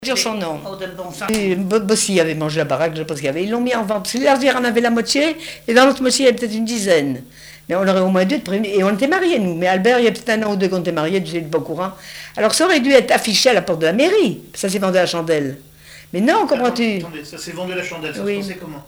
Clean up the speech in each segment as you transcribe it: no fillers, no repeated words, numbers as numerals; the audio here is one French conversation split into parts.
Dire son nom. Bon Bossy avait mangé la baraque, je pense qu'il y avait. Ils l'ont mis en vente. Parce que l'ardière en avait la moitié, et dans l'autre moitié, il y avait peut-être une dizaine. Mais on aurait au moins deux de prévenus. Et on était mariés, nous. Mais Albert, il y a peut-être un an ou deux qu'on était mariés, tu sais, pas au courant. Alors ça aurait dû être affiché à la porte de la mairie. Ça s'est vendu à la chandelle. Mais non, comprends-tu? Attendez, ça s'est vendu à la chandelle, ça Oui. se passait comment?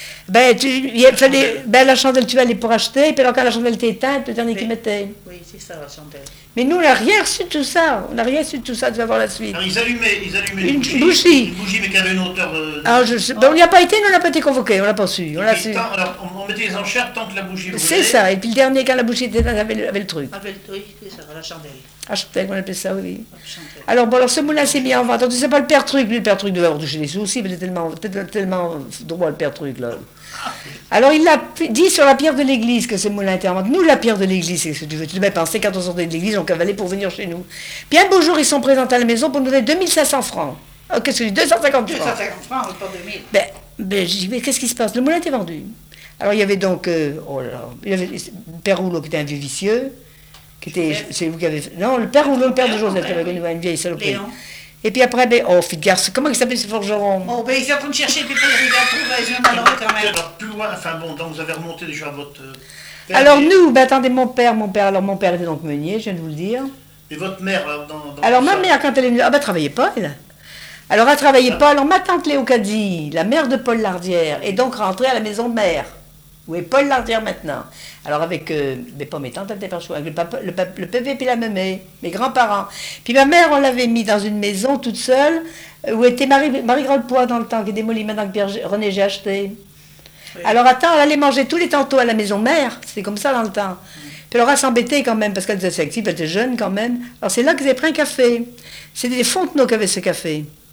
La chandelle, tu vas aller pour acheter, et puis alors quand la chandelle était éteinte, le dernier qui mettait. Oui, c'est ça, la chandelle. Mais nous, on n'a rien reçu de tout ça. On n'a rien reçu de tout ça, tu vas voir la suite. Alors, ils allumaient Une une bougie. Une bougie, mais qui avait une hauteur... On n'y a pas été, nous, on n'a pas été convoqués, on l'a pas su. On l'a su. Alors, on mettait les enchères tant que la bougie brûlait. C'est ça, et puis le dernier, quand la bougie était éteinte, avait le truc. Oui, c'est ça, la chandelle. Ah, Chantelle, on appelait ça, oui. La chandelle. Alors ce moulin s'est mis en vente. Alors, tu sais pas le père Truc, lui, le père Truc devait avoir touché des sous aussi, mais il était tellement droit, le père Truc, là. Alors il a dit sur la pierre de l'église que ce moulin était en vente. Nous, la pierre de l'église, c'est ce que tu veux. Tu devais penser quand on sortait de l'église, on cavalait pour venir chez nous. Puis un beau jour, ils sont présentés à la maison pour nous donner 2500 francs. Oh, qu'est-ce que je dis 250 francs. 250 francs, pas 2000. Je dis, mais qu'est-ce qui se passe? Le moulin était vendu. Alors il y avait donc, il y avait le père Rouleau qui était un vieux vicieux, c'est vous qui avez fait. Non, le père Rouleau, le père de Joseph, qui avait connu une vieille saloperie. Léon. Et puis après, fille de garce, comment il s'appelle ce forgeron? Oh, il est en train de chercher, puis pas arriver à trouver, je malheureux quand même. Alors, plus loin, enfin bon, donc vous avez remonté déjà votre... père. Alors nous, attendez, mon père était donc meunier, je viens de vous le dire. Et votre mère, Alors tout ma ça, mère, quand elle est venue, elle travaillait pas, elle. Alors elle travaillait pas, alors ma tante Léo Caddy, la mère de Paul Lardière, est donc rentrée à la maison mère, où est Paul Lardière maintenant. Alors avec, mais pas mes tantes, elle n'était pas chouette, avec le PV puis la mémé, mes grands-parents. Puis ma mère, on l'avait mis dans une maison toute seule, où était Marie Grospois dans le temps, qui est démolie maintenant que René j'ai acheté. Oui. Alors attends, elle allait manger tous les tantôt à la maison mère, c'était comme ça dans le temps. Puis alors elle s'embêtait quand même, parce qu'elle était active, elle était jeune quand même. Alors c'est là qu'ils avaient pris un café. C'était des Fontenot qui avaient ce café.